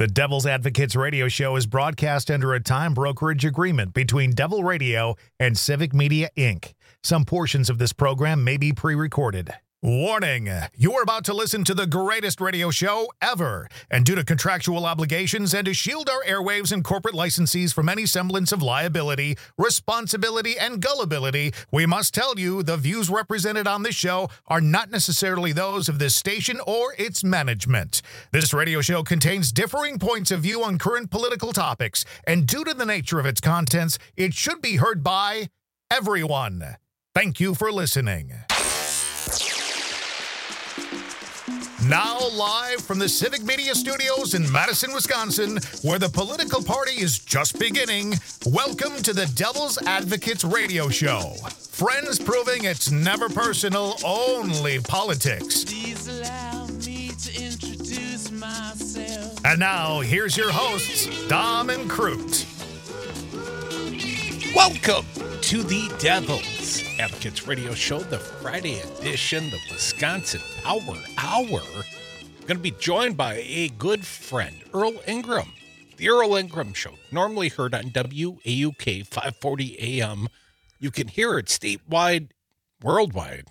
The Devil's Advocates radio show is broadcast under a time brokerage agreement between Devil Radio and Civic Media, Inc. Some portions of this program may be pre-recorded. Warning! You are about to listen to the greatest radio show ever, and due to contractual obligations and to shield our airwaves and corporate licensees from any semblance of liability, responsibility, and gullibility, we must tell you the views represented on this show are not necessarily those of this station or its management. This radio show contains differing points of view on current political topics, and due to the nature of its contents, it should be heard by everyone. Thank you for listening. Now live from the Civic Media Studios in Madison, Wisconsin, where the political party is just beginning, welcome to the Devil's Advocates radio show. Friends proving it's never personal, only politics. Please allow me to introduce myself. And now, here's your hosts, Dom and Crute. Welcome to the Devil's Advocates radio show, the Friday edition, the Wisconsin Power Hour. I'm going to be joined by a good friend, Earl Ingram. The Earl Ingram Show, normally heard on WAUK 540 AM. You can hear it statewide, worldwide,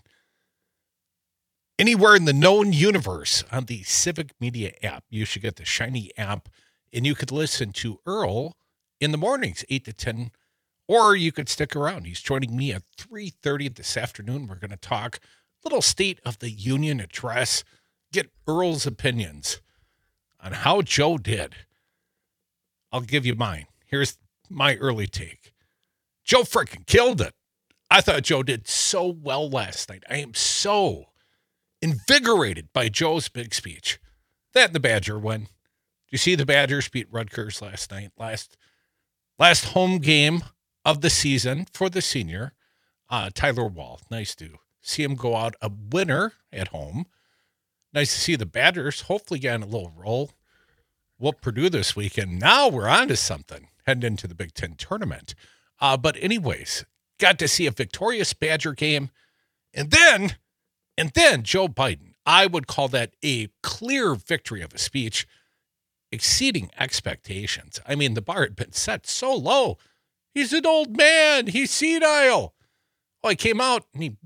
anywhere in the known universe on the Civic Media app. You should get the shiny app, and you could listen to Earl in the mornings, 8 to 10. Or you could stick around. He's joining me at 3:30 this afternoon. We're going to talk little State of the Union address, get Earl's opinions on how Joe did. I'll give you mine. Here's my early take. Joe freaking killed it. I thought Joe did so well last night. I am so invigorated by Joe's big speech. That and the Badger win. Did you see the Badgers beat Rutgers last night? Last home game of the season for the senior, Tyler Wall. Nice to see him go out a winner at home. Nice to see the Badgers hopefully getting a little roll. Whoop Purdue this weekend. Now we're on to something, heading into the Big Ten tournament. But anyways, got to see a victorious Badger game. And then Joe Biden. I would call that a clear victory of a speech, exceeding expectations. I mean, the bar had been set so low. He's an old man. He's senile. Well, he came out and he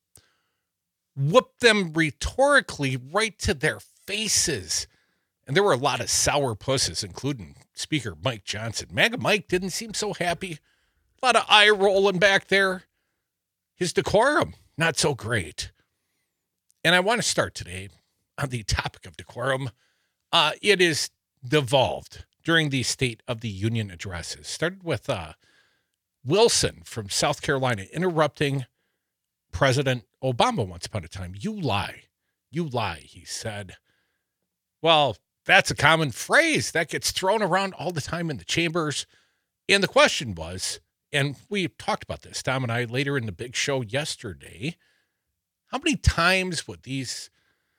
whooped them rhetorically right to their faces. And there were a lot of sour pusses, including Speaker Mike Johnson. MAGA Mike didn't seem so happy. A lot of eye rolling back there. His decorum, not so great. And I want to start today on the topic of decorum. It is devolved during the State of the Union addresses. Started with Wilson from South Carolina interrupting President Obama once upon a time. You lie, he said. Well, that's a common phrase that gets thrown around all the time in the chambers. And the question was, and we talked about this, Tom and I, later in the big show yesterday, how many times would these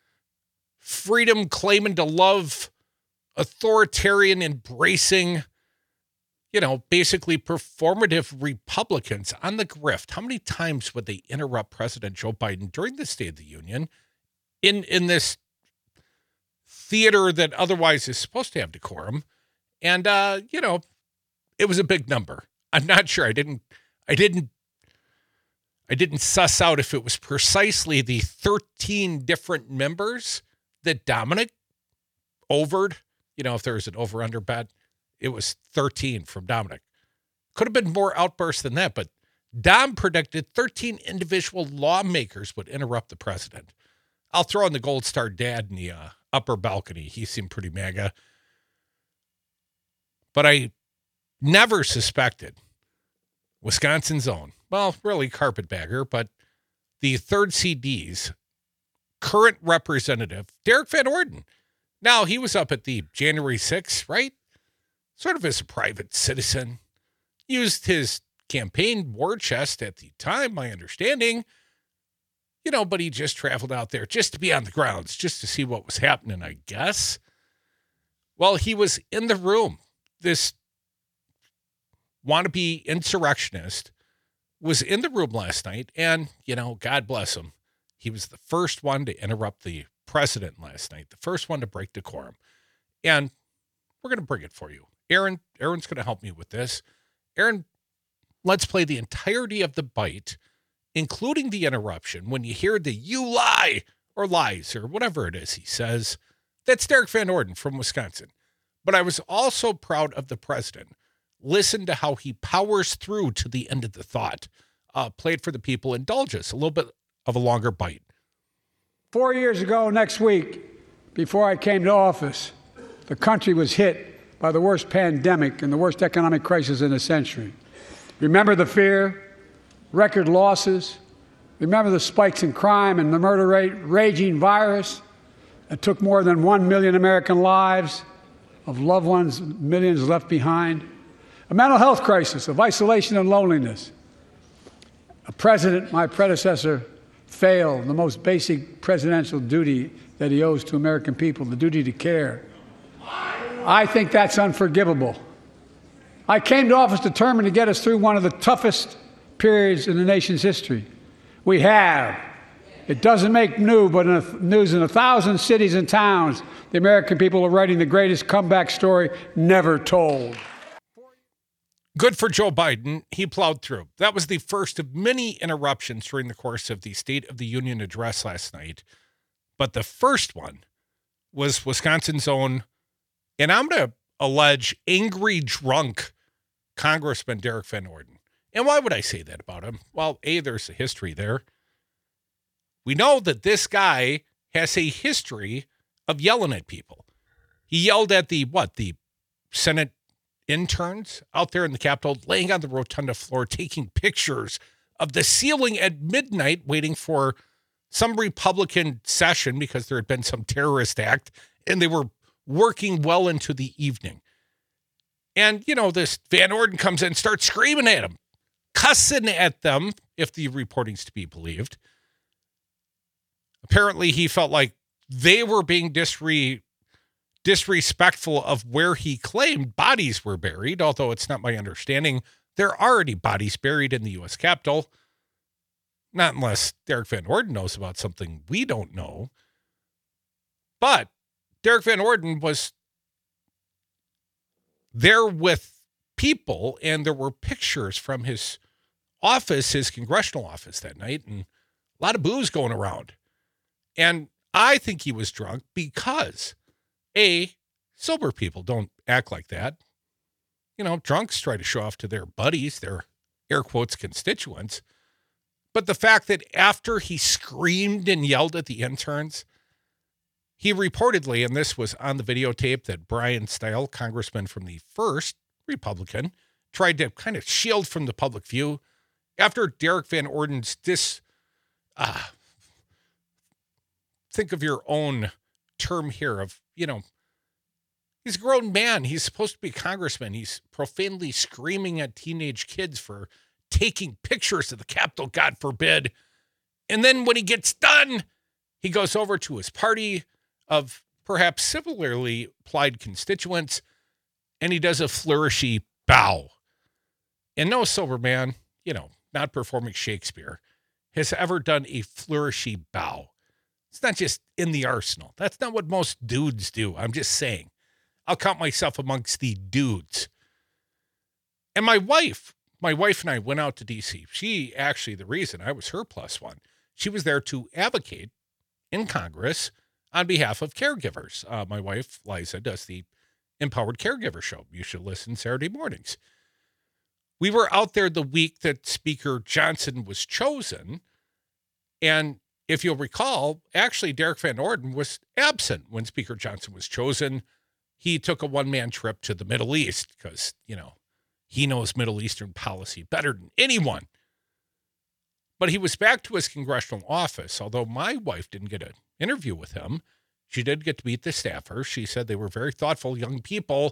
freedom claiming to love, authoritarian embracing, basically performative Republicans on the grift, how many times would they interrupt President Joe Biden during the State of the Union in this theater that otherwise is supposed to have decorum? And, it was a big number. I'm not sure. I didn't suss out if it was precisely the 13 different members that Dominic overed. If there was an over-under bet, it was 13 from Dominic. Could have been more outbursts than that, but Dom predicted 13 individual lawmakers would interrupt the president. I'll throw in the Gold Star dad in the upper balcony. He seemed pretty MAGA. But I never suspected Wisconsin's own, well, really carpetbagger, but the 3rd CD's current representative, Derek Van Orden. Now, he was up at the January 6th, right? Sort of as a private citizen. Used his campaign war chest at the time, my understanding. But he just traveled out there just to be on the grounds, just to see what was happening, I guess. Well, he was in the room. This wannabe insurrectionist was in the room last night, and, God bless him. He was the first one to interrupt the president last night, the first one to break decorum. And We're going to bring it for you. Aaron's going to help me with this. Aaron, let's play the entirety of the bite, including the interruption. When you hear the "you lie" or "lies" or whatever it is he says, that's Derek Van Orden from Wisconsin. But I was also proud of the president. Listen to how he powers through to the end of the thought. Play it for the people. Indulge us. A little bit of a longer bite. 4 years ago next week, before I came to office, the country was hit by the worst pandemic and the worst economic crisis in a century. Remember the fear, record losses. Remember the spikes in crime and the murder rate, raging virus that took more than 1 million American lives, of loved ones, millions left behind. A mental health crisis of isolation and loneliness. A president, my predecessor, failed the most basic presidential duty that he owes to American people, the duty to care. I think that's unforgivable. I came to office determined to get us through one of the toughest periods in the nation's history. We have. It doesn't make news, but in 1,000 cities and towns, the American people are writing the greatest comeback story never told. Good for Joe Biden. He plowed through. That was the first of many interruptions during the course of the State of the Union address last night. But the first one was Wisconsin's own, and I'm going to allege, angry, drunk Congressman Derek Van Orden. And why would I say that about him? Well, A, there's a history there. We know that this guy has a history of yelling at people. He yelled at the Senate interns out there in the Capitol, laying on the rotunda floor, taking pictures of the ceiling at midnight, waiting for some Republican session because there had been some terrorist act, and they were working well into the evening. And, this Van Orden comes in and starts screaming at them, cussing at them, if the reporting's to be believed. Apparently, he felt like they were being disrespectful of where he claimed bodies were buried, although it's not my understanding there are already bodies buried in the U.S. Capitol. Not unless Derek Van Orden knows about something we don't know. But Derek Van Orden was there with people, and there were pictures from his office, his congressional office that night, and a lot of booze going around. And I think he was drunk because, A, sober people don't act like that. Drunks try to show off to their buddies, their air quotes constituents. But the fact that after he screamed and yelled at the interns, he reportedly, and this was on the videotape that Brian Stile, congressman from the 1st Republican, tried to kind of shield from the public view after Derek Van Orden's think of your own term here of, he's a grown man. He's supposed to be a congressman. He's profanely screaming at teenage kids for taking pictures of the Capitol, God forbid. And then when he gets done, he goes over to his party of perhaps similarly plied constituents, and he does a flourishy bow. And no sober man, not performing Shakespeare, has ever done a flourishy bow. It's not just in the arsenal. That's not what most dudes do. I'm just saying. I'll count myself amongst the dudes. And my wife and I went out to D.C. She actually, the reason I was her plus one, she was there to advocate in Congress on behalf of caregivers. My wife, Liza, does the Empowered Caregiver Show. You should listen Saturday mornings. We were out there the week that Speaker Johnson was chosen. And if you'll recall, actually, Derek Van Orden was absent when Speaker Johnson was chosen. He took a one-man trip to the Middle East because, he knows Middle Eastern policy better than anyone. But he was back to his congressional office, although my wife didn't get an interview with him. She did get to meet the staffers. She said they were very thoughtful young people.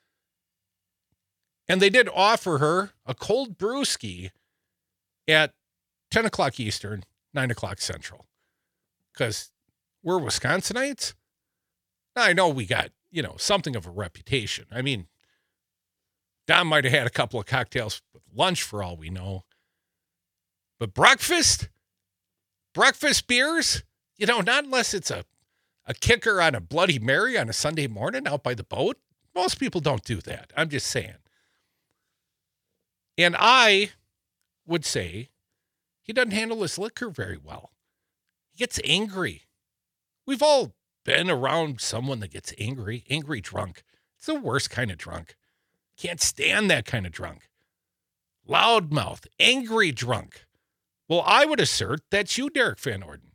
And they did offer her a cold brewski at 10 o'clock Eastern, 9 o'clock Central. Because we're Wisconsinites. Now, I know we got, something of a reputation. I mean, Don might have had a couple of cocktails with lunch for all we know. But breakfast beers, not unless it's a kicker on a Bloody Mary on a Sunday morning out by the boat. Most people don't do that. I'm just saying. And I would say he doesn't handle his liquor very well. He gets angry. We've all been around someone that gets angry drunk. It's the worst kind of drunk. Can't stand that kind of drunk. Loudmouth, angry drunk. Well, I would assert that's you, Derek Van Orden.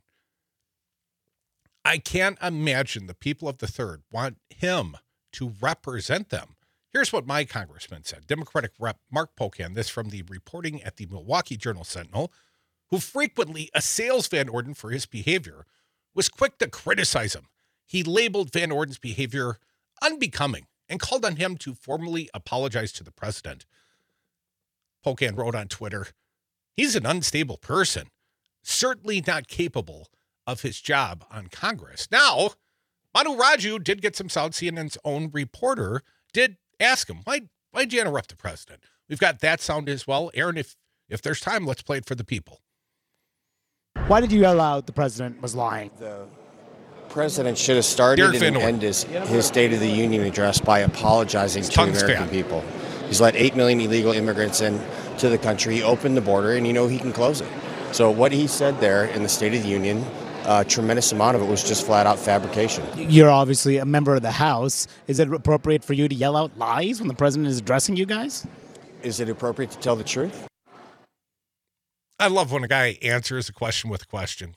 I can't imagine the people of the third want him to represent them. Here's what my congressman said. Democratic Rep. Mark Pocan, this from the reporting at the Milwaukee Journal-Sentinel, who frequently assails Van Orden for his behavior, was quick to criticize him. He labeled Van Orden's behavior unbecoming and called on him to formally apologize to the president. Pocan wrote on Twitter, he's an unstable person, certainly not capable of his job on Congress. Now, Manu Raju did get some sound. CNN's own reporter did ask him, why'd you interrupt the president? We've got that sound as well. Aaron, if there's time, let's play it for the people. Why did you yell out the president was lying? The president should have started and ended his State of the Union address by apologizing to American people. He's let 8 million illegal immigrants in to the country. He opened the border, and he can close it. So what he said there in the State of the Union, a tremendous amount of it was just flat-out fabrication. You're obviously a member of the House. Is it appropriate for you to yell out lies when the president is addressing you guys? Is it appropriate to tell the truth? I love when a guy answers a question with a question.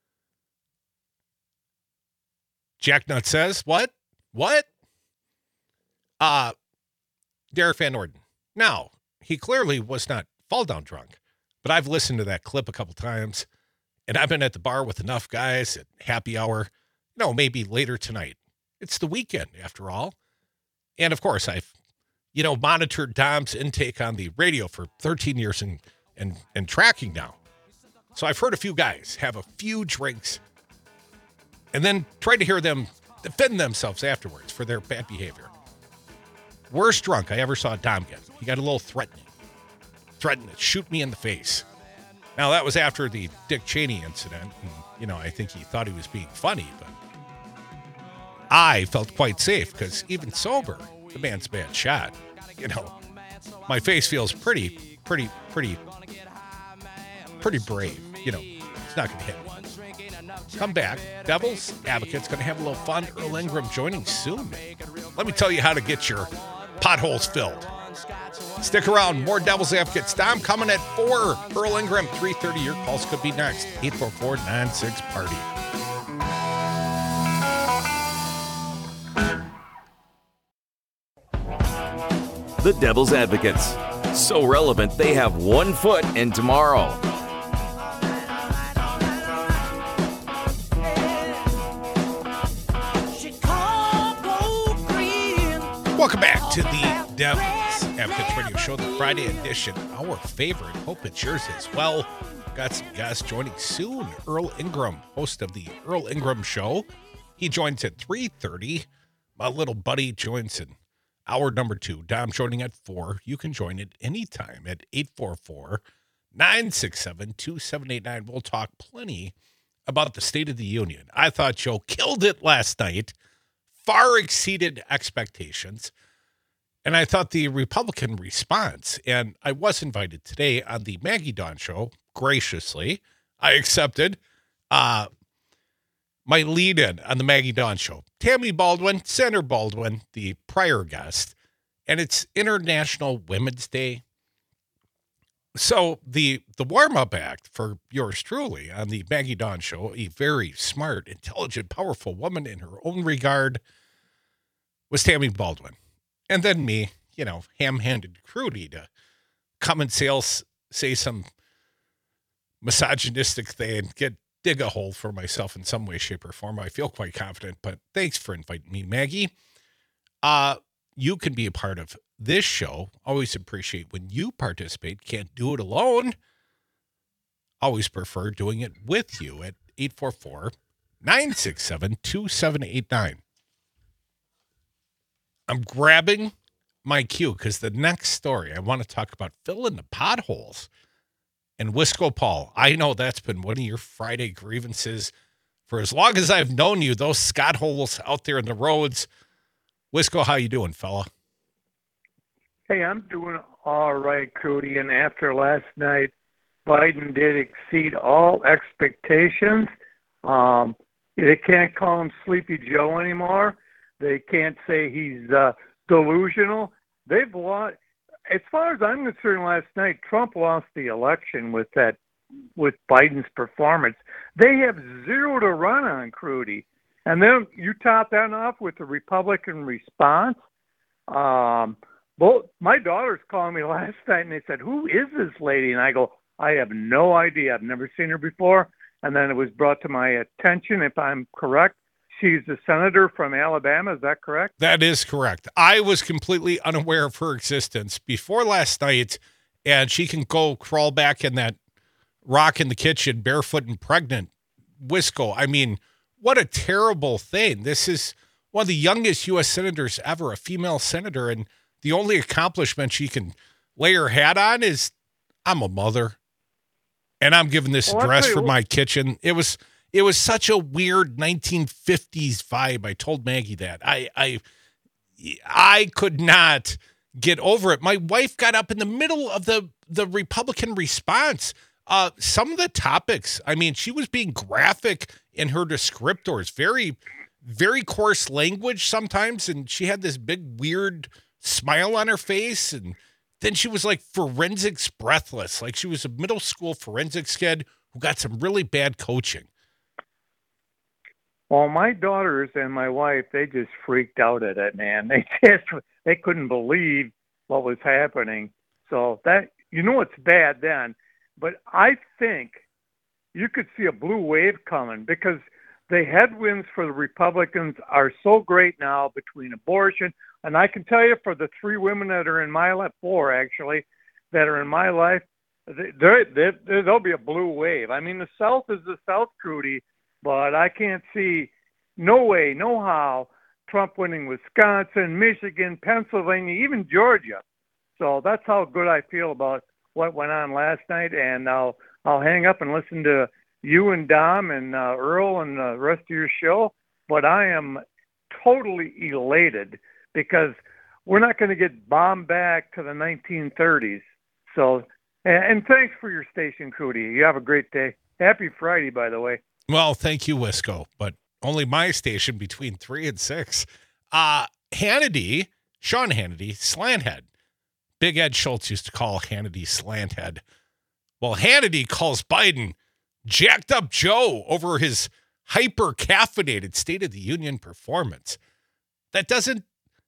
Jack Nut says, what? Derek Van Orden. Now, he clearly was not fall-down drunk, but I've listened to that clip a couple times, and I've been at the bar with enough guys at happy hour, maybe later tonight. It's the weekend, after all. And, of course, I've, monitored Dom's intake on the radio for 13 years and tracking now. So I've heard a few guys have a few drinks and then try to hear them defend themselves afterwards for their bad behavior. Worst drunk I ever saw Dom get. He got a little threatening. Threatened to shoot me in the face. Now, that was after the Dick Cheney incident. And, I think he thought he was being funny, but I felt quite safe because even sober, the man's a bad shot. My face feels pretty brave. It's not going to hit me. Come back. Devil's Advocate's going to have a little fun. Earl Ingram joining soon. Let me tell you how to get your potholes filled. Stick around. More Devil's Advocates. Dom coming at 4. Earl Ingram, 3:30. Your calls could be next. 844-96-PARTY. The Devil's Advocates. So relevant, they have 1 foot in tomorrow. Welcome back to the Devil's Advocates Radio Show, the Friday edition. Our favorite. Hope it's yours as well. Got some guests joining soon. Earl Ingram, host of the Earl Ingram Show. He joins at 3:30. My little buddy joins in hour number 2. Dom joining at 4. You can join it anytime at 844-967-2789. We'll talk plenty about the State of the Union. I thought Joe killed it last night. Far exceeded expectations. And I thought the Republican response, and I was invited today on the Maggie Dawn Show, graciously, I accepted my lead-in on the Maggie Dawn Show. Tammy Baldwin, Senator Baldwin, the prior guest, and it's International Women's Day. So the warm-up act for yours truly on the Maggie Dawn Show, a very smart, intelligent, powerful woman in her own regard, was Tammy Baldwin. And then me, ham-handed Crudy to come and say some misogynistic thing and dig a hole for myself in some way, shape, or form. I feel quite confident, but thanks for inviting me, Maggie. You can be a part of this show. Always appreciate when you participate. Can't do it alone. Always prefer doing it with you at 844-967-2789. I'm grabbing my cue because the next story I want to talk about filling the potholes. And Wisco Paul, I know that's been one of your Friday grievances for as long as I've known you. Those Scott holes out there in the roads Wisco, how you doing, fella? Hey, I'm doing all right, Cody. And after last night, Biden did exceed all expectations. They can't call him Sleepy Joe anymore. They can't say he's delusional. They've lost. As far as I'm concerned, last night Trump lost the election with Biden's performance. They have 0 to run on, Crudy. And then you top that off with the Republican response. Both my daughters called me last night and they said, "Who is this lady?" And I go, "I have no idea. I've never seen her before." And then it was brought to my attention, if I'm correct, she's the senator from Alabama. Is that correct? That is correct. I was completely unaware of her existence before last night, and she can go crawl back in that rock in the kitchen, barefoot and pregnant. Wisco, I mean, what a terrible thing. This is one of the youngest U.S. senators ever, a female senator, and the only accomplishment she can lay her hat on is, I'm a mother, and I'm giving this address from my kitchen. It was such a weird 1950s vibe. I told Maggie that. I could not get over it. My wife got up in the middle of the Republican response. Some of the topics, I mean, she was being graphic in her descriptors, very, very coarse language sometimes, and she had this big, weird smile on her face, and then she was like forensics breathless, like she was a middle school forensics kid who got some really bad coaching. Well, my daughters and my wife, they just freaked out at it, man. They couldn't believe what was happening. So that, it's bad then. But I think you could see a blue wave coming because the headwinds for the Republicans are so great now between abortion. And I can tell you for the 3 women that are in my life, 4 actually, that are in my life, there'll be a blue wave. I mean, the South is the South, Crudy, but I can't see no way, no how Trump winning Wisconsin, Michigan, Pennsylvania, even Georgia. So that's how good I feel about what went on last night. And I'll hang up and listen to you and Dom and Earl and the rest of your show. But I am totally elated because we're not going to get bombed back to the 1930s. So, and thanks for your station, Crudy. You have a great day. Happy Friday, by the way. Well, thank you, Wisco, but only my station between 3 and 6. Hannity, Sean Hannity, Slanthead. Big Ed Schultz used to call Hannity Slanthead. Well, Hannity calls Biden jacked up Joe over his hyper-caffeinated State of the Union performance. That doesn't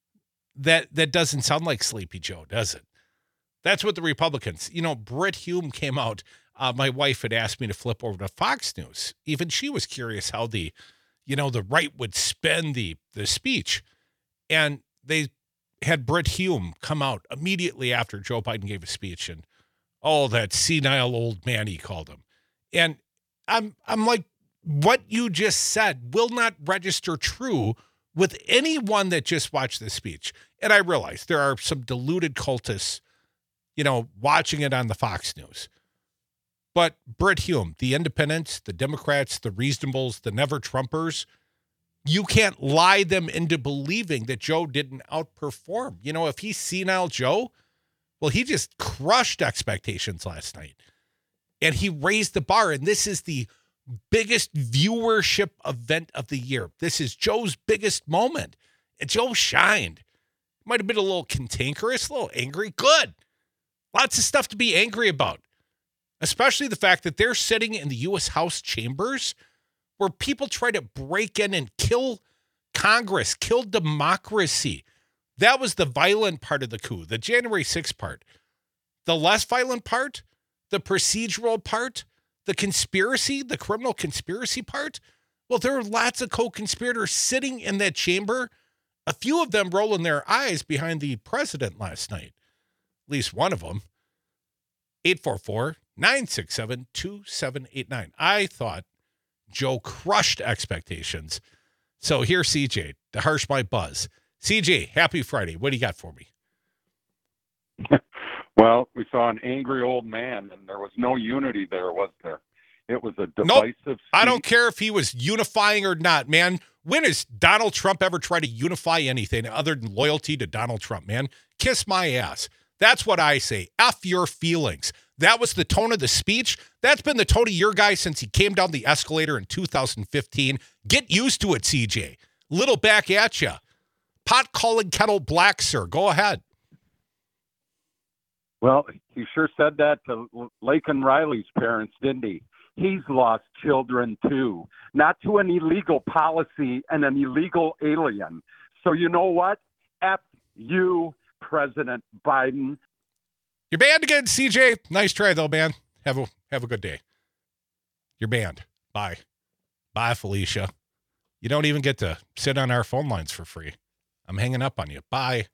sound like Sleepy Joe, does it? That's what the Republicans, Brit Hume came out. My wife had asked me to flip over to Fox News. Even she was curious how the right would spin the speech. And they had Brit Hume come out immediately after Joe Biden gave a speech, and that senile old man, he called him. And I'm like, what you just said will not register true with anyone that just watched this speech. And I realize there are some deluded cultists, watching it on the Fox News. But Brit Hume, the independents, the Democrats, the reasonables, the never-Trumpers, you can't lie them into believing that Joe didn't outperform. If he's senile Joe, well, he just crushed expectations last night. And he raised the bar. And this is the biggest viewership event of the year. This is Joe's biggest moment. And Joe shined. Might have been a little cantankerous, a little angry. Good. Lots of stuff to be angry about. Especially the fact that they're sitting in the U.S. House chambers where people try to break in and kill Congress, kill democracy. That was the violent part of the coup, the January 6th part. The less violent part, the procedural part, the conspiracy, the criminal conspiracy part. Well, there are lots of co-conspirators sitting in that chamber, a few of them rolling their eyes behind the president last night. At least one of them. 844-967-2789. I thought Joe crushed expectations. So here's CJ to harsh my buzz. CJ, happy Friday. What do you got for me? Well, we saw an angry old man, and there was no unity there, was there? It was a divisive speech. I don't care if he was unifying or not, man. When has Donald Trump ever tried to unify anything other than loyalty to Donald Trump, man? Kiss my ass. That's what I say. F your feelings. That was the tone of the speech. That's been the tone of your guy since he came down the escalator in 2015. Get used to it, CJ. Little back at you. Pot calling kettle black, sir. Go ahead. Well, he sure said that to Laken Riley's parents, didn't he? He's lost children, too. Not to an illegal policy and an illegal alien. So you know what? F you, President Biden. You're banned again, CJ. Nice try, though, man. Have a good day. You're banned. Bye. Bye, Felicia. You don't even get to sit on our phone lines for free. I'm hanging up on you. Bye.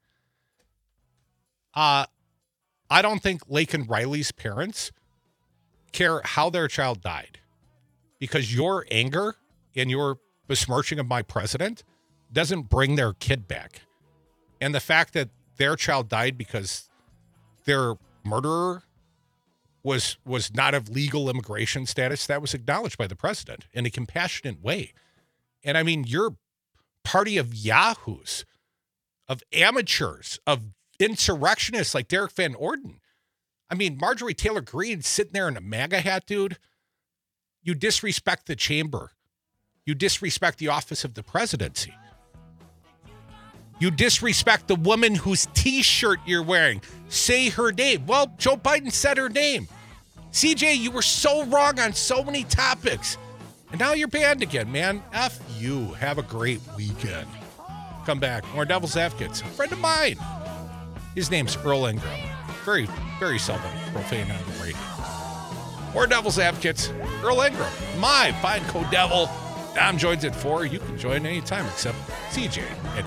I don't think Laken Riley's parents care how their child died, because your anger and your besmirching of my president doesn't bring their kid back. And the fact that their child died because their murderer was not of legal immigration status, that was acknowledged by the president in a compassionate way. And I mean, your party of yahoos, of amateurs, of insurrectionists like Derek Van Orden. I mean, Marjorie Taylor Greene sitting there in a MAGA hat, dude. You disrespect the chamber. You disrespect the office of the presidency. You disrespect the woman whose T-shirt you're wearing. Say her name. Well, Joe Biden said her name. CJ, you were so wrong on so many topics. And now you're banned again, man. F you. Have a great weekend. Come back. More Devil's Advocates. A friend of mine. His name's Earl Ingram. Very, very seldom profane on the radio. More Devil's Advocates. Earl Ingram. My fine co-devil. Dom joins at 4. You can join anytime except CJ at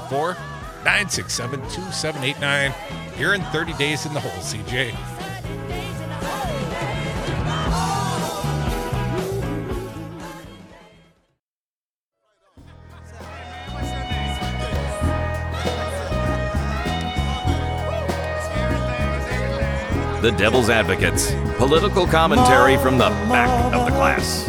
844-967-2789. You're in 30 days in the hole, CJ. The Devil's Advocates. Political commentary from the back of the class.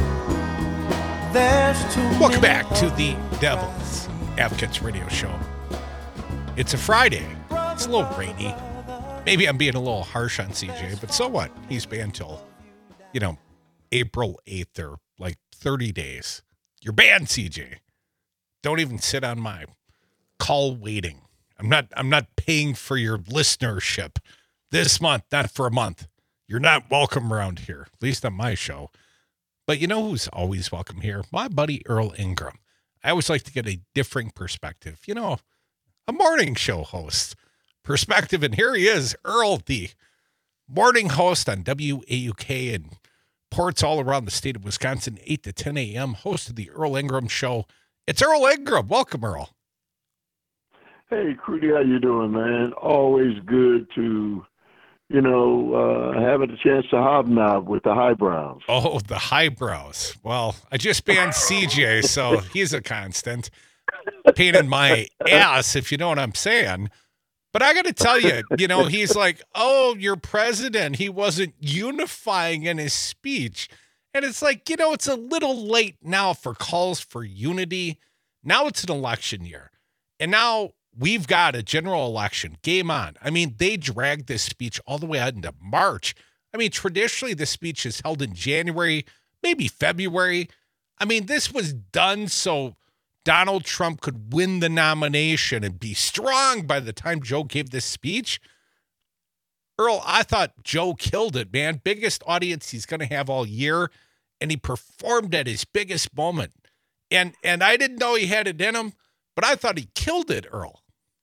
Welcome back to the Devil's Advocates radio show. It's a Friday. It's a little rainy. Maybe I'm being a little harsh on CJ, but so what? He's banned till, April 8th or like 30 days. You're banned, CJ. Don't even sit on my call waiting. I'm not paying for your listenership this month, not for a month. You're not welcome around here, at least on my show. But you know who's always welcome here? My buddy Earl Ingram. I always like to get a differing perspective. A morning show host perspective. And here he is, Earl, the morning host on WAUK and ports all around the state of Wisconsin, 8 to 10 a.m., host of the Earl Ingram Show. It's Earl Ingram. Welcome, Earl. Hey, Crudy, how you doing, man? Always good to having a chance to hobnob with the highbrows. Oh, the highbrows. Well, I just banned CJ, so he's a constant. Pain in my ass, if you know what I'm saying. But I got to tell you, he's like, oh, your president, he wasn't unifying in his speech. And it's like, it's a little late now for calls for unity. Now it's an election year. And now we've got a general election. Game on. I mean, they dragged this speech all the way out into March. I mean, traditionally, this speech is held in January, maybe February. I mean, this was done so Donald Trump could win the nomination and be strong by the time Joe gave this speech. Earl, I thought Joe killed it, man. Biggest audience he's going to have all year, and he performed at his biggest moment. And I didn't know he had it in him, but I thought he killed it, Earl.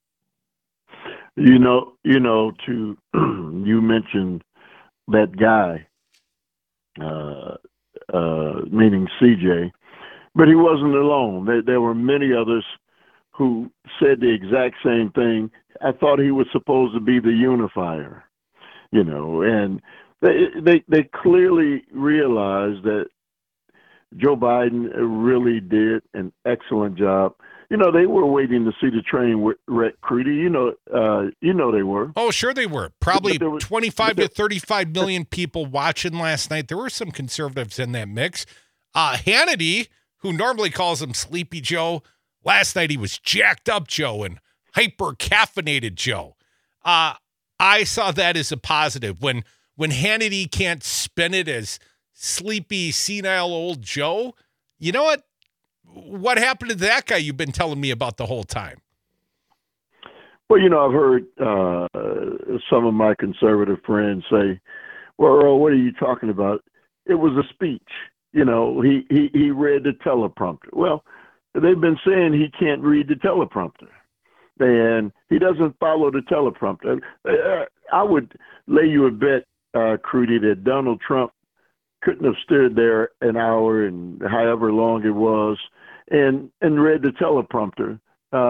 You mentioned that guy, meaning CJ, but he wasn't alone. There were many others who said the exact same thing. I thought he was supposed to be the unifier, and they clearly realized that Joe Biden really did an excellent job. they were waiting to see the train wreck, Crudy. They were. Oh, sure they were. Probably 25 to 35 million people watching last night. There were some conservatives in that mix. Hannity, who normally calls him Sleepy Joe, last night he was jacked up Joe and hyper caffeinated Joe. I saw that as a positive. When Hannity can't spin it as sleepy, senile old Joe, you know what? What happened to that guy you've been telling me about the whole time? Well, I've heard some of my conservative friends say, well, Earl, what are you talking about? It was a speech. He read the teleprompter. Well, they've been saying he can't read the teleprompter, and he doesn't follow the teleprompter. I would lay you a bet, Crudy, that Donald Trump couldn't have stood there an hour and however long it was and read the teleprompter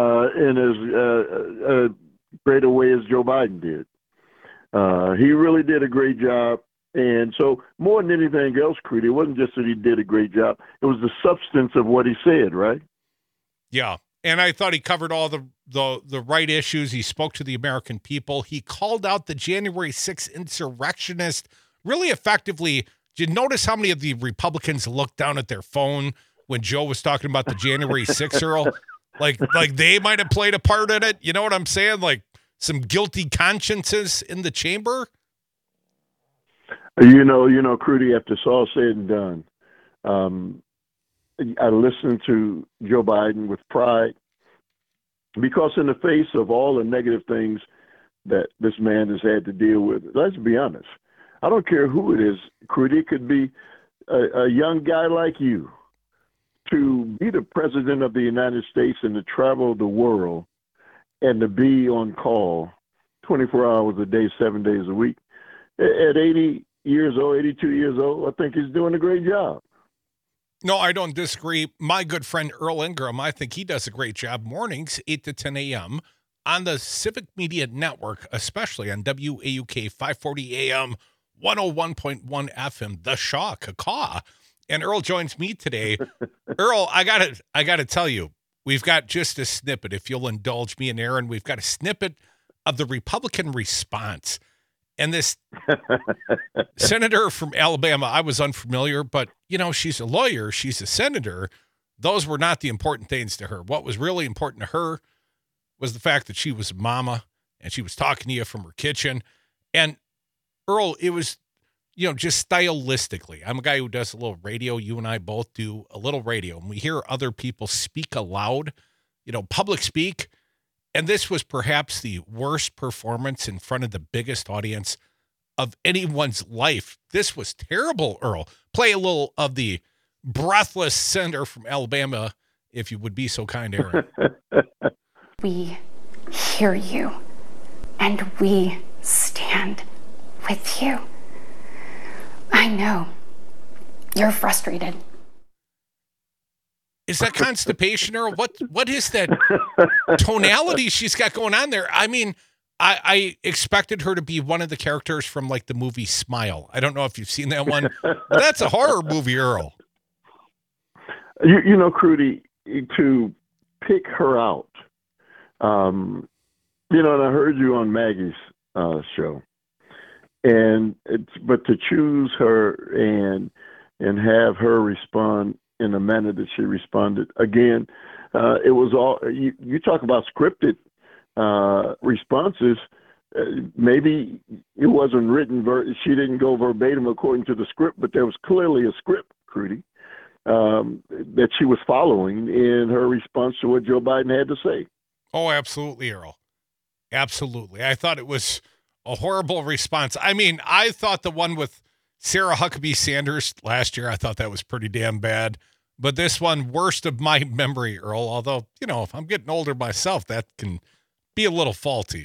in as great a way as Joe Biden did. He really did a great job. And so more than anything else, Crudy, it wasn't just that he did a great job. It was the substance of what he said, right? Yeah. And I thought he covered all the right issues. He spoke to the American people. He called out the January 6th insurrectionists really effectively. Did you notice how many of the Republicans looked down at their phone when Joe was talking about the January 6th, Earl? Like they might have played a part in it. You know what I'm saying? Like some guilty consciences in the chamber. Crudy, after it's all said and done, I listened to Joe Biden with pride because in the face of all the negative things that this man has had to deal with, let's be honest, I don't care who it is, Crudy, it could be a young guy like you, to be the president of the United States and to travel the world and to be on call 24 hours a day, 7 days a week. At 80 years old, 82 years old, I think he's doing a great job. No, I don't disagree. My good friend Earl Ingram, I think he does a great job mornings, 8 to 10 a.m. on the Civic Media Network, especially on WAUK 540 AM, 101.1 FM, The Shaw, Cacaw. And Earl joins me today. Earl, I gotta tell you, we've got just a snippet, if you'll indulge me and Aaron, we've got a snippet of the Republican response. And this senator from Alabama, I was unfamiliar, but, she's a lawyer. She's a senator. Those were not the important things to her. What was really important to her was the fact that she was a mama and she was talking to you from her kitchen. And, Earl, it was, just stylistically. I'm a guy who does a little radio. You and I both do a little radio. And we hear other people speak aloud, public speak. And this was perhaps the worst performance in front of the biggest audience of anyone's life. This was terrible, Earl. Play a little of the breathless senator from Alabama, if you would be so kind, Aaron. We hear you, and we stand with you. I know you're frustrated. Is that constipation, or what is that tonality she's got going on there? I mean, I expected her to be one of the characters from like the movie Smile. I don't know if you've seen that one. But that's a horror movie, Earl. Crudy, to pick her out, and I heard you on Maggie's show, but to choose her and have her respond in the manner that she responded. Again, it was all, you talk about scripted responses. Maybe it wasn't written, she didn't go verbatim according to the script, but there was clearly a script, Crudy, that she was following in her response to what Joe Biden had to say. Oh, absolutely, Earl. Absolutely. I thought it was a horrible response. I mean, I thought the one with Sarah Huckabee Sanders last year, I thought that was pretty damn bad. But this one, worst of my memory, Earl, although, if I'm getting older myself, that can be a little faulty.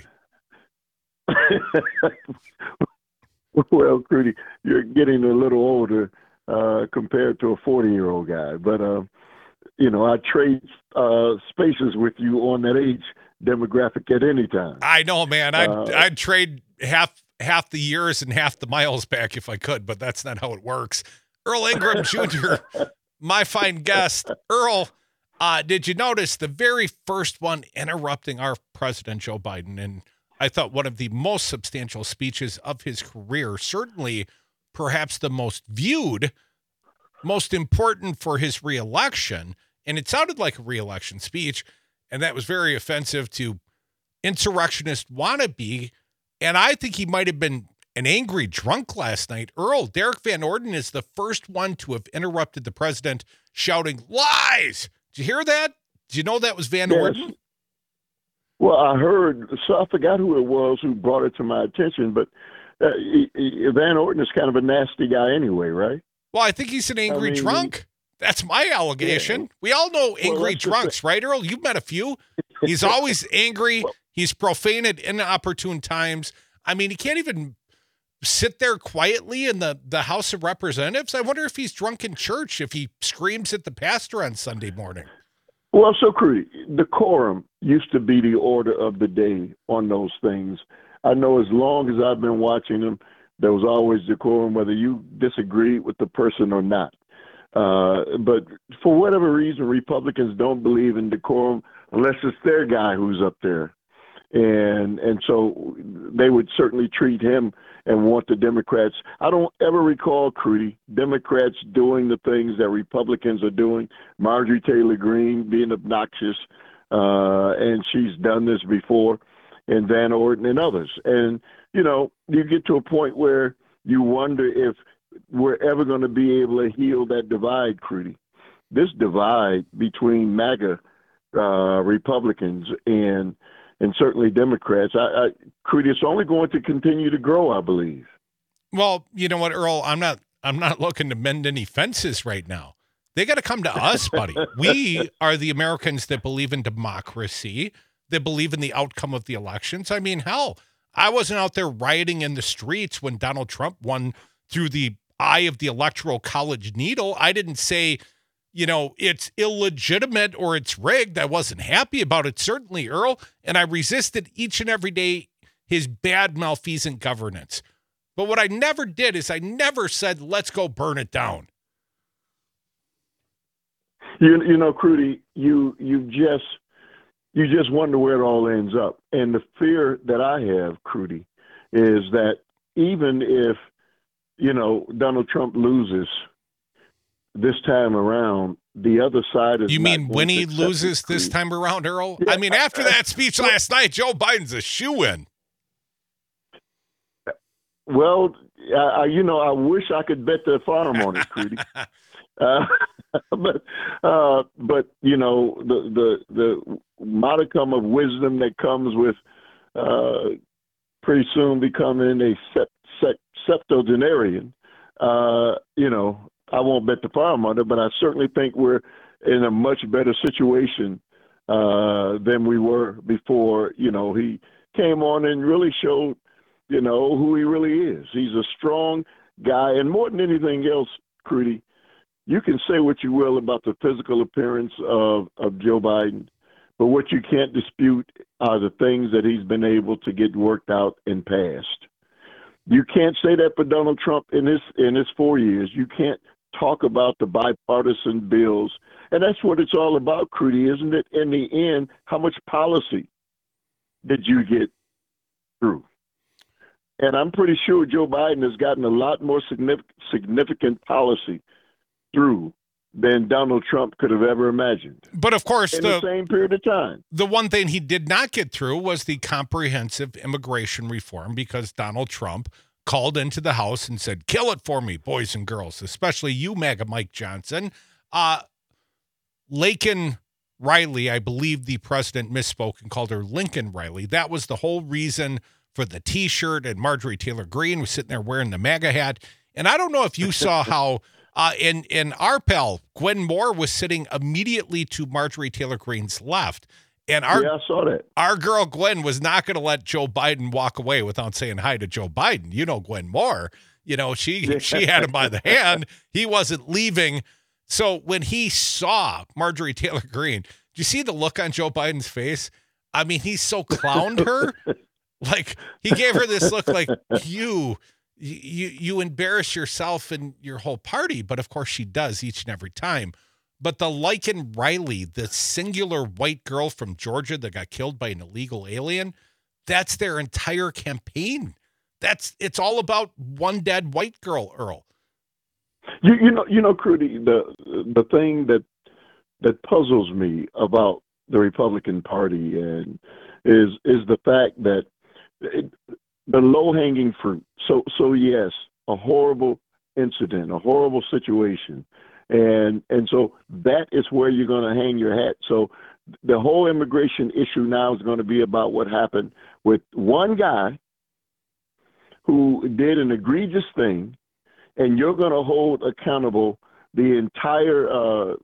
Well, Crudy, you're getting a little older compared to a 40-year-old guy. But, I trade spaces with you on that age demographic at any time. I know, man. I'd trade half the years and half the miles back if I could, but that's not how it works. Earl Ingram Jr., my fine guest. Earl, Did you notice the very first one interrupting our president, Joe Biden? And I thought one of the most substantial speeches of his career, certainly perhaps the most viewed, most important for his reelection. And it sounded like a reelection speech. And that was very offensive to insurrectionist wannabe. And I think he might have been an angry drunk last night. Earl, Derek Van Orden is the first one to have interrupted the president shouting, "Lies!" Did you hear that? Did you know that was Van Orden? Well, I heard, so I forgot who it was who brought it to my attention, but Van Orden is kind of a nasty guy anyway, right? Well, I think he's an angry drunk. That's my allegation. Yeah. We all know angry drunks, right, Earl? You've met a few. He's always angry. He's profane at inopportune times. I mean, he can't even sit there quietly in the House of Representatives. I wonder if he's drunk in church, if he screams at the pastor on Sunday morning. Well, so Crudy, decorum used to be the order of the day on those things. I know as long as I've been watching them, there was always decorum, whether you disagreed with the person or not. But for whatever reason, Republicans don't believe in decorum unless it's their guy who's up there. And so they would certainly treat him and want the Democrats. I don't ever recall, Crudy, Democrats doing the things that Republicans are doing. Marjorie Taylor Greene being obnoxious, and she's done this before, and Van Orden and others. And, you get to a point where you wonder if we're ever going to be able to heal that divide, Crudy. This divide between MAGA Republicans and certainly Democrats, Crudy, it's only going to continue to grow, I believe. Well, you know what, Earl? I'm not looking to mend any fences right now. They got to come to us, buddy. We are the Americans that believe in democracy, that believe in the outcome of the elections. I mean, hell, I wasn't out there rioting in the streets when Donald Trump won through the eye of the Electoral College needle. I didn't say, it's illegitimate or it's rigged. I wasn't happy about it, certainly, Earl. And I resisted each and every day his bad, malfeasant governance. But what I never did is I never said, let's go burn it down. Crudy, you just wonder where it all ends up. And the fear that I have, Crudy, is that even if, Donald Trump loses this time around, the other side is. You mean when he loses this time around, Earl? Yeah. I mean, after that speech last night, Joe Biden's a shoo-in. Well, I wish I could bet the farm on it, Crudy. But the modicum of wisdom that comes with pretty soon becoming a septuagenarian, I won't bet the farm on it, but I certainly think we're in a much better situation than we were before, he came on and really showed, who he really is. He's a strong guy. And more than anything else, Crudy, you can say what you will about the physical appearance of Joe Biden, but what you can't dispute are the things that he's been able to get worked out and passed. You can't say that for Donald Trump in his 4 years. You can't talk about the bipartisan bills. And that's what it's all about, Crudy, isn't it? In the end, how much policy did you get through? And I'm pretty sure Joe Biden has gotten a lot more significant policy through than Donald Trump could have ever imagined. But of course, in the same period of time. The one thing he did not get through was the comprehensive immigration reform, because Donald Trump called into the House and said, kill it for me, boys and girls, especially you, MAGA Mike Johnson. Laken Riley, I believe the president misspoke and called her Lincoln Riley. That was the whole reason for the T-shirt, and Marjorie Taylor Greene was sitting there wearing the MAGA hat. And I don't know if you saw how in our pal, Gwen Moore, was sitting immediately to Marjorie Taylor Greene's left. And I saw that. Our girl Gwen was not going to let Joe Biden walk away without saying hi to Joe Biden. Gwen Moore, she had him by the hand. He wasn't leaving. So when he saw Marjorie Taylor Greene, did you see the look on Joe Biden's face? I mean, he so clowned her. Like, he gave her this look like, you embarrass yourself and your whole party. But of course she does each and every time. But the Laken Riley, the singular white girl from Georgia that got killed by an illegal alien, that's their entire campaign. It's all about one dead white girl, Earl. You know, Crudy, the thing that puzzles me about the Republican Party and is the fact that the low-hanging fruit. So yes, a horrible incident, a horrible situation. And so that is where you're going to hang your hat. So the whole immigration issue now is going to be about what happened with one guy who did an egregious thing, and you're going to hold accountable the entire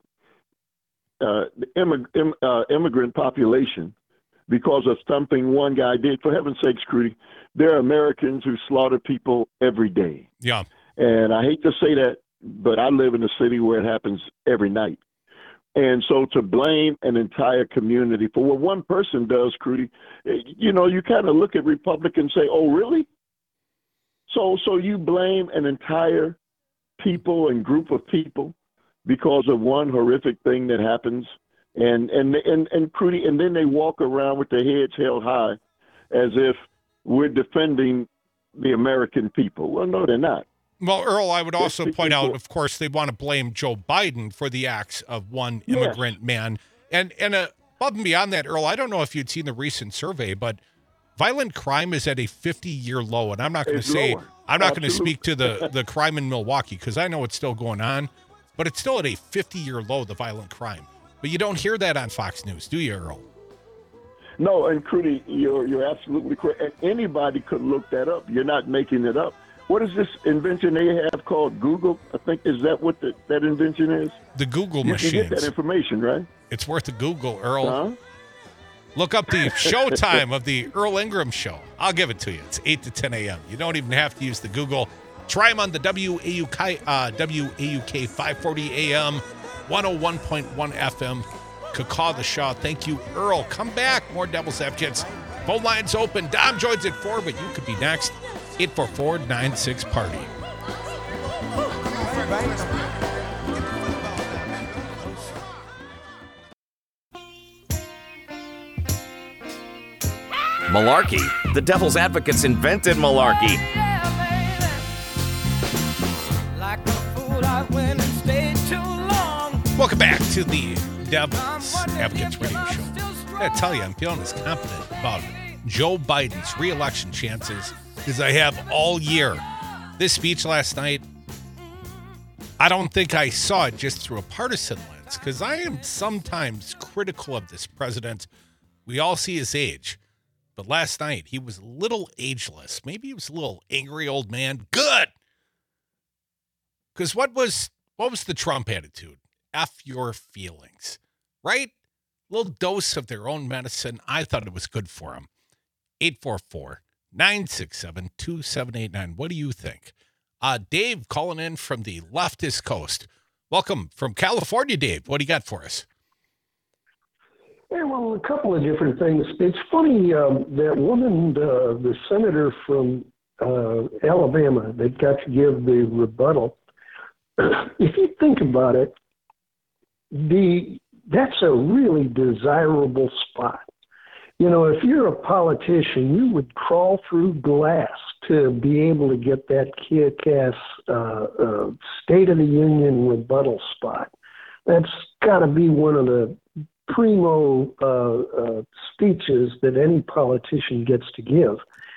immigrant population because of something one guy did. For heaven's sakes, Crudy, there are Americans who slaughter people every day. Yeah. And I hate to say that, but I live in a city where it happens every night. And so to blame an entire community for what one person does, Crudy, you know, you kind of look at Republicans and say, oh, really? So you blame an entire people and group of people because of one horrific thing that happens, and Crudy, and then they walk around with their heads held high as if we're defending the American people. Well, no, they're not. Well, Earl, I would also point out, of course, they want to blame Joe Biden for the acts of one immigrant man. And above and beyond that, Earl, I don't know if you'd seen the recent survey, but violent crime is at a 50-year low. And I'm not going to say, I'm not going to speak to the crime in Milwaukee because I know it's still going on, but it's still at a 50-year low, the violent crime. But you don't hear that on Fox News, do you, Earl? No, and Crudy, you're absolutely correct. And anybody could look that up. You're not making it up. What is this invention they have called Google? I think, is that what that invention is? The Google machines. You can get that information, right? It's worth a Google, Earl. Huh? Look up the showtime of the Earl Ingram Show. I'll give it to you. It's 8 to 10 a.m. You don't even have to use the Google. Try them on the WAUK 540 AM, 101.1 FM. Cacaw the Shaw. Thank you, Earl. Come back. More Devil's Advocates. Phone lines open. Dom joins at 4, but you could be next. 844-96-PARTY. Malarkey. The Devil's Advocates invented malarkey. Welcome back to the Devil's Advocates radio show. I gotta tell you, I'm feeling as confident about Joe Biden's re-election chances as I have all year. This speech last night, I don't think I saw it just through a partisan lens, because I am sometimes critical of this president. We all see his age. But last night, he was a little ageless. Maybe he was a little angry old man. Good! Because what was the Trump attitude? F your feelings. Right? A little dose of their own medicine. I thought it was good for him. 844-967-2789. What do you think? Dave calling in from the leftist coast. Welcome from California, Dave. What do you got for us? Yeah, well, a couple of different things. It's funny, that woman, the senator from Alabama that got to give the rebuttal, if you think about it, that's a really desirable spot. You know, if you're a politician, you would crawl through glass to be able to get that kick-ass State of the Union rebuttal spot. That's got to be one of the primo speeches that any politician gets to give.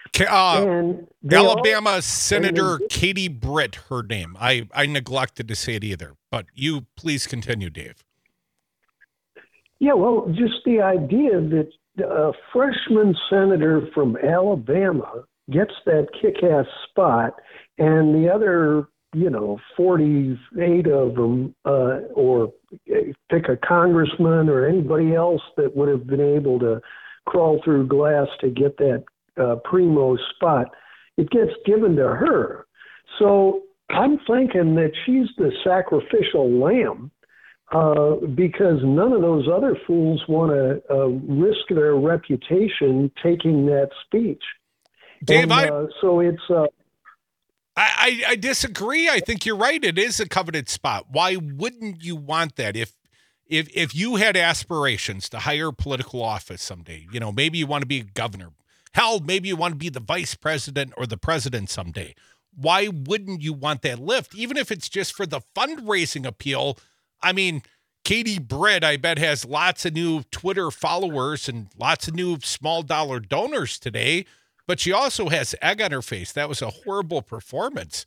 Alabama Senator Katie Britt, her name. I neglected to say it either, but you please continue, Dave. Yeah, well, just the idea that a freshman senator from Alabama gets that kick-ass spot, and the other, 48 of them, or pick a congressman or anybody else that would have been able to crawl through glass to get that primo spot, it gets given to her. So I'm thinking that she's the sacrificial lamb, because none of those other fools want to risk their reputation taking that speech. Dave, so it's... I disagree. I think you're right. It is a coveted spot. Why wouldn't you want that? If if you had aspirations to higher political office someday, maybe you want to be a governor. Hell, maybe you want to be the vice president or the president someday. Why wouldn't you want that lift? Even if it's just for the fundraising appeal. I mean, Katie Britt, I bet, has lots of new Twitter followers and lots of new small dollar donors today, but she also has egg on her face. That was a horrible performance.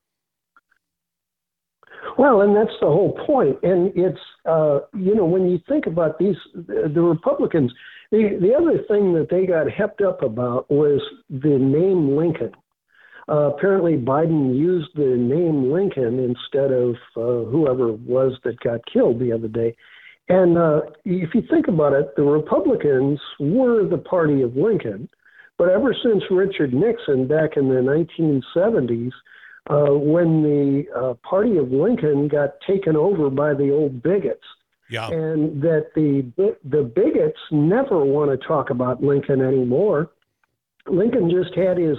Well, and that's the whole point. And it's, when you think about the Republicans, the other thing that they got hepped up about was the name Lincoln. Apparently, Biden used the name Lincoln instead of whoever it was that got killed the other day. And if you think about it, the Republicans were the party of Lincoln. But ever since Richard Nixon back in the 1970s, when the party of Lincoln got taken over by the old bigots, and that the bigots never want to talk about Lincoln anymore. Lincoln just had his,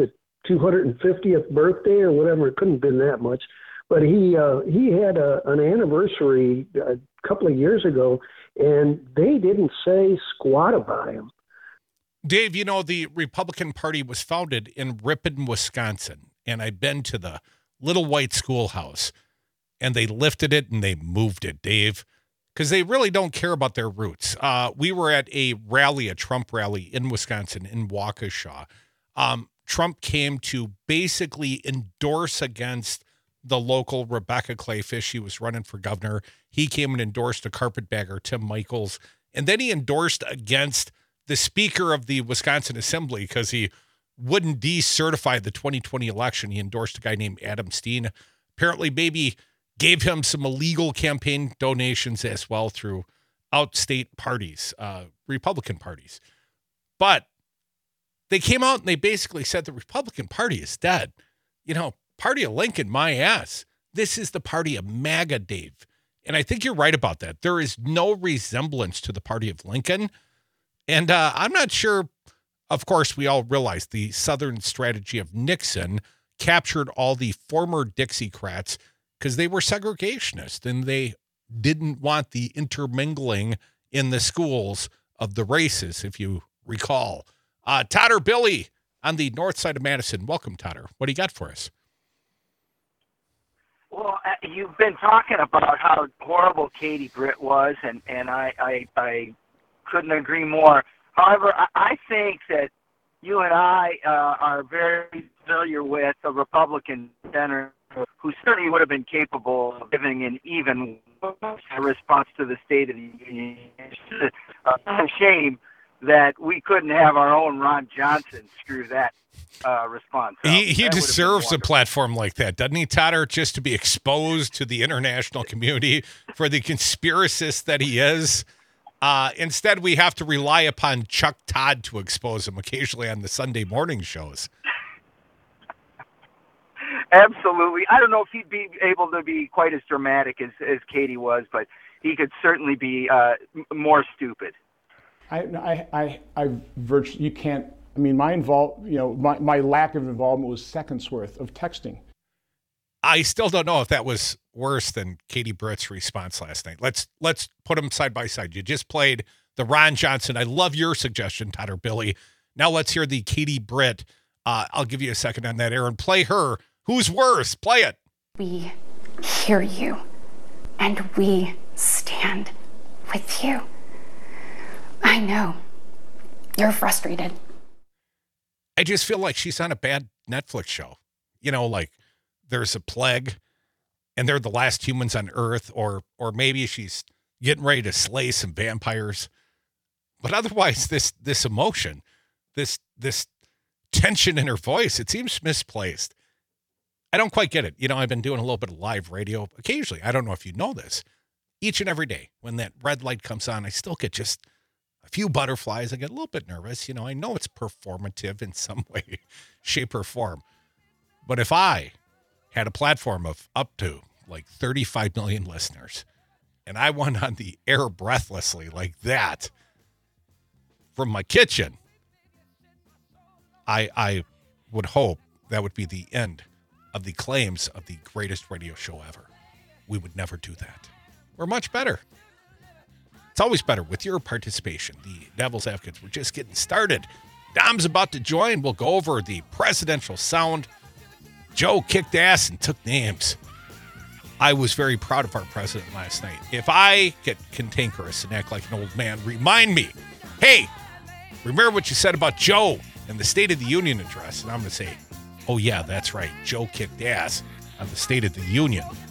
250th birthday or whatever. It couldn't have been that much, but he had an anniversary a couple of years ago, and they didn't say squat about him. Dave, the Republican Party was founded in Ripon, Wisconsin, and I've been to the little white schoolhouse, and they lifted it and they moved it, Dave, because they really don't care about their roots. We were at a Trump rally in Wisconsin, in Waukesha. Trump came to basically endorse against the local Rebecca Clayfish. She was running for governor. He came and endorsed a carpetbagger, Tim Michels. And then he endorsed against the Speaker of the Wisconsin Assembly because he wouldn't decertify the 2020 election. He endorsed a guy named Adam Steen. Apparently, maybe gave him some illegal campaign donations as well through outstate parties, Republican parties. But they came out and they basically said the Republican Party is dead. Party of Lincoln, my ass. This is the party of MAGA, Dave. And I think you're right about that. There is no resemblance to the party of Lincoln. And I'm not sure, of course, we all realize the Southern strategy of Nixon captured all the former Dixiecrats because they were segregationists and they didn't want the intermingling in the schools of the races, if you recall. Totter Billy on the north side of Madison. Welcome, Totter. What do you got for us? Well, you've been talking about how horrible Katie Britt was, and I couldn't agree more. However, I think that you and I are very familiar with a Republican senator who certainly would have been capable of giving an even response to the State of the Union. It's a shame that we couldn't have our own Ron Johnson screw that response. He deserves a platform like that, doesn't he, Totter? Just to be exposed to the international community for the conspiracist that he is. Instead, we have to rely upon Chuck Todd to expose him occasionally on the Sunday morning shows. Absolutely. I don't know if he'd be able to be quite as dramatic as Katie was, but he could certainly be more stupid. I virtually, you can't, my lack of involvement was seconds worth of texting. I still don't know if that was worse than Katie Britt's response last night. Let's put them side by side. You just played the Ron Johnson. I love your suggestion, Totter Billy. Now let's hear the Katie Britt. I'll give you a second on that, Aaron. Play her. Who's worse? Play it. We hear you, and we stand with you. I know you're frustrated. I just feel like she's on a bad Netflix show. Like there's a plague and they're the last humans on Earth, or maybe she's getting ready to slay some vampires. But otherwise, this emotion, this tension in her voice, it seems misplaced. I don't quite get it. I've been doing a little bit of live radio occasionally. I don't know if you know this. Each and every day when that red light comes on, I still get just a few butterflies. I get a little bit nervous. I know it's performative in some way, shape, or form. But if I had a platform of up to like 35 million listeners and I went on the air breathlessly like that from my kitchen, I would hope that would be the end of the claims of the greatest radio show ever. We would never do that. We're much better. It's always better with your participation. The Devil's Advocates, we're just getting started. Dom's about to join. We'll go over the presidential sound. Joe kicked ass and took names. I was very proud of our president last night. If I get cantankerous and act like an old man, remind me, hey, remember what you said about Joe and the State of the Union address? And I'm going to say, oh, yeah, that's right. Joe kicked ass on the State of the Union.